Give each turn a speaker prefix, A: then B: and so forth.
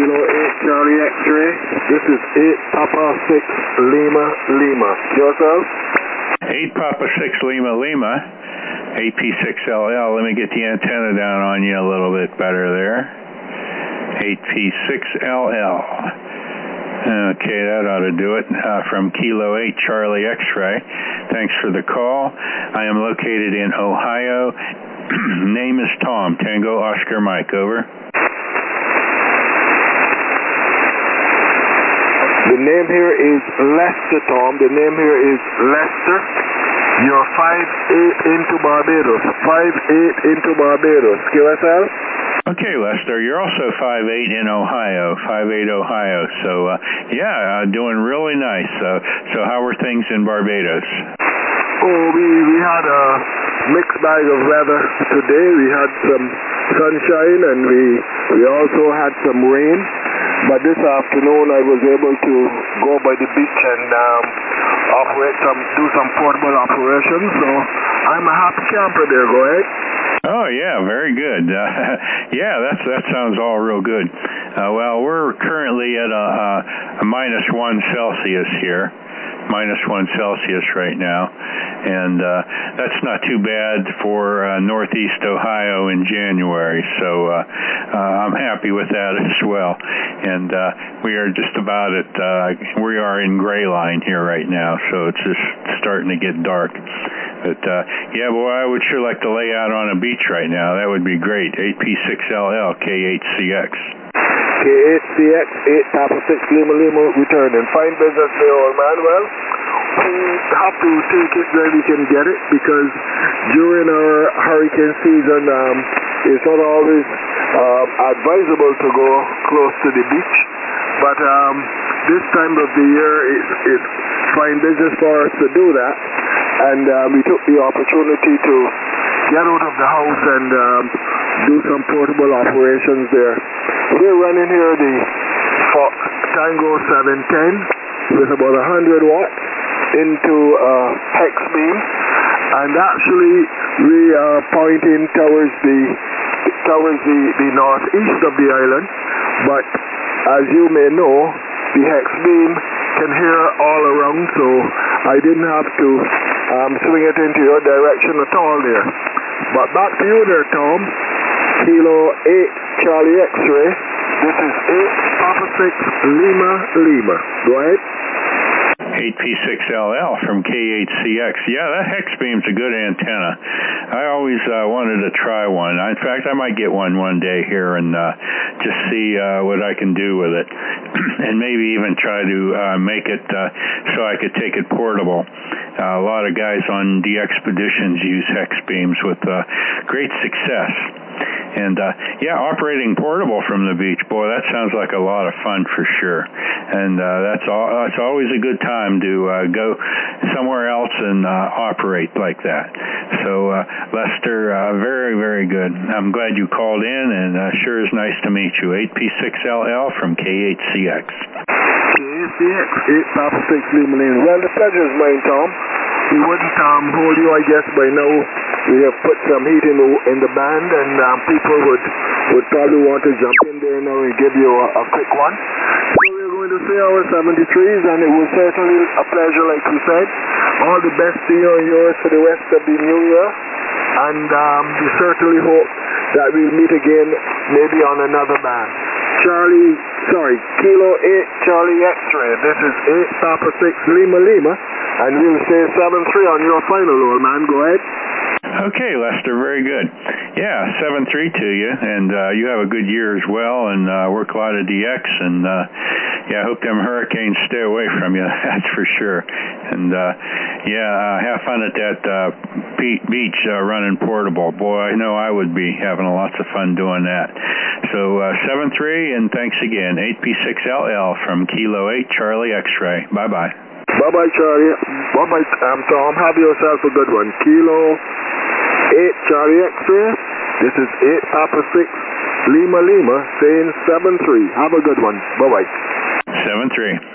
A: Kilo 8 Charlie X-ray. This is 8 Papa 6 Lima Lima. Yourself?
B: 8 Papa 6 Lima Lima. AP6LL. Let me get the antenna down on you a little bit better there. 8P6LL. Okay, that ought to do it. From Kilo 8 Charlie X-ray. Thanks for the call. I am located in Ohio. Name is Tom. Tango Oscar Mike. Over.
A: The name here is Lester, Tom. The name here is Lester. You're 5'8" into Barbados. 5'8" into Barbados. QSL?
B: Okay, Lester, you're also 5'8" in Ohio, 5'8" Ohio. So, doing really nice. So how were things in Barbados?
A: Oh, we had a mixed bag of weather today. We had some sunshine and we also had some rain. But this afternoon I was able to go by the beach and do some portable operations. So I'm a happy camper there. Go ahead.
B: Oh, yeah, very good. That sounds all real good. Well, we're currently at a -1 Celsius here. -1 Celsius right now. And that's not too bad for northeast Ohio in January. So I'm happy with that as well. And we are just about we are in gray line here right now. So it's just starting to get dark. But, boy, I would sure like to lay out on a beach right now. That would be great. 8P6LL, K8CX.
A: K8CX, 8 Papa 6 Lima Lima, returning. Fine business there, old man. Well, we have to take it where we can get it because during our hurricane season, it's not always advisable to go close to the beach. But this time of the year, it's fine business for us to do that. And we took the opportunity to get out of the house and do some portable operations there. We're running here the Tango 710 with about 100 watts into hex beam, and actually we are pointing towards the northeast of the island. But as you may know, the hex beam can hear all around, so I didn't have to swing it into your direction at all there. But back to you there, Tom. Kilo 8 Charlie X-ray. This is 8 Papa 6 Lima Lima. Go ahead.
B: 8P6LL from K8CX. Yeah, that hex beam's a good antenna. I always wanted to try one. In fact, I might get one day here and just see what I can do with it. And maybe even try to make it so I could take it portable. A lot of guys on the expeditions use hex beams with great success. And, operating portable from the beach, boy, that sounds like a lot of fun for sure. And that's always a good time to go somewhere else and operate like that. So, Lester, very, very good. I'm glad you called in, and sure is nice to meet you. 8P6LL from K8CX.
A: K8CX, 8 Papa 6 Lima Lima. Well, the pleasure is mine, Tom. We wouldn't hold you, I guess, by now. We have put some heat in the band, and people would probably want to jump in there now and give you a quick one. So we're going to say our 73s, and it was certainly a pleasure, like you said. All the best to you and yours for the rest of the new year, and we certainly hope that we'll meet again, maybe on another band. Kilo 8 Charlie X-ray. This is 8 Papa 6 Lima Lima, and we'll say 7-3 on your final, old man. Go ahead.
B: Okay, Lester, very good. Yeah, 7-3 to you, and you have a good year as well, and work a lot of DX, and I hope them hurricanes stay away from you, that's for sure. And have fun at that beach running portable. Boy, I know I would be having lots of fun doing that. So 7-3, and thanks again. 8P6LL from Kilo 8 Charlie X-ray. Bye-bye.
A: Bye-bye, Charlie. Bye-bye, Tom. Have yourself a good one. Kilo 8 Charlie X-ray. This is 8 Papa 6 Lima Lima saying 7-3. Have a good one. Bye-bye.
B: 7-3.